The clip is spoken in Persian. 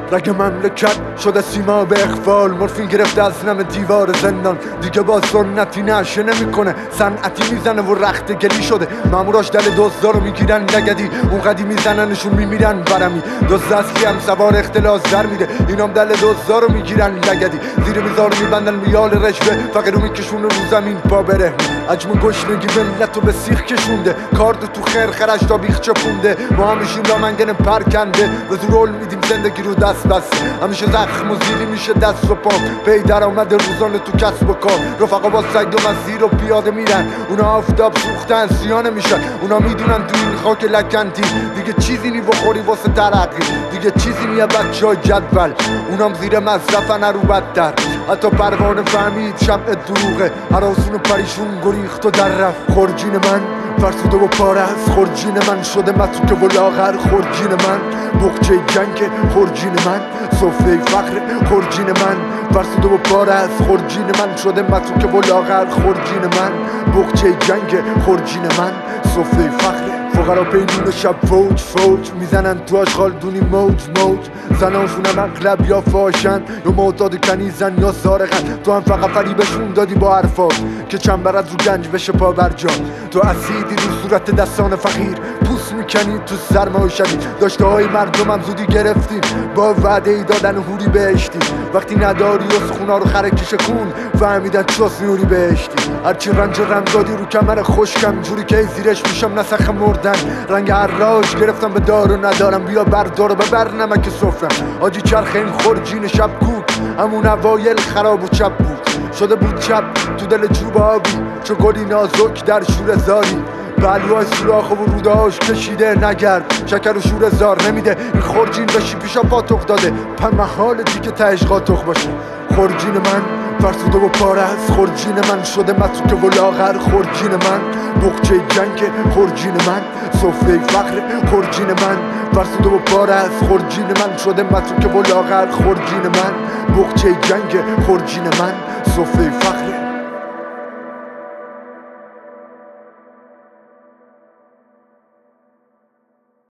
رگ مملکت شده سیما به اخفال، مورفین گرفته از نم دیوار زندان. دیگه با سنتی نشه نمیکنه، صنعتی میزنه و رخت گلی شده. ماموراش دل دزدا رو میگیرن لگدی، اون قدی میزننشون میمیرن برمی. دزد اصلی هم سوار اختلاس در میره، اینام دل دزدا رو میگیرن لگدی. زیر میزار میبندن میال رشوه، فقیر رو میکشونه رو زمین پا بره. عجم گشنگی ملت رو به سیخ کشونده، کارد تو خیر خرش تا بیخ چپونده. ما همیشیم رامنگن پرکنده، به زور رول میدیم زندگی رو دست بس. همیشه زخم و زیلی میشه دست و پا، پی در آمد روزانه تو کسب و کار. رفقا با سگ و مسیر و پیاده میرن، اونا آفتاب سوختن سیانه میشن. اونا میدونن تو این خاک لکنتی دیگه چیزی نی بخوری واسه ترقی، دیگه چیزی نیه بچه‌های جدول. اونام زیر مصرفن رو بدتر، حتی پروانه فهمید شمع دروغه. هراسون و پریشون گریخت و در رفت. خورجین من فرسوده و پاره است، خورجین من شده متروکه و لاغر. خورجین من بخچه جنگ، خورجین من سفره فقر. خورجین من فرسوده و پاره است، خورجین من شده متروکه و لاغر. خورجین من بخچه جنگ، خورجین من سفره فقر. فقرا پیدون شب فوج فوج میزنن تو آشغال دونی موج موج. زناشون هم اغلب یا فاشن یا معتاد کنیزن یا سارقن. تو هم فقط فریبشون دادی با حرفات که چنبر از رو گنج بشه پا بر جا. تو اسیدی رو صورت دستان فقیر، پوست میکنی تو سرمای شدید. داشته های مردم هم زودی گرفتیم، با وعده ای دادن حوری بهشتی. وقتی نداری و سخونا رو خرکش کن، فهمیدن چاس نوری بهشتی. هرچی رنج رمزادی رو کمر خشکم، جوری که زیرش میشم نسخ مردن. رنگ حراج گرفتم به دار و ندارم، بیا بردار و ببر نمک سفرم. آجی چرخ این خورجین شب کوک، همون اوایل خراب و چپ بود. شده بود چپ تو دل چوب آبی، چو گلی نازک در شور زاری. پهلوهای سوراخ و رودهاش کشیده نگرد، شکر و شور زار نمیده. این خورجین بشی پیشا پاتوق داده، محال دیگه تهش قاتق باشه. خورجین من فرسوده و پاره است، خورجین من شده متروکه و لاغر. خورجین من بخچه جنگ، خورجین من سفره فقر. خورجین من فرسوده و پاره است، خورجین من شده متروکه و لاغر. خورجین من بخچه جنگ، خورجین من سفره فقر.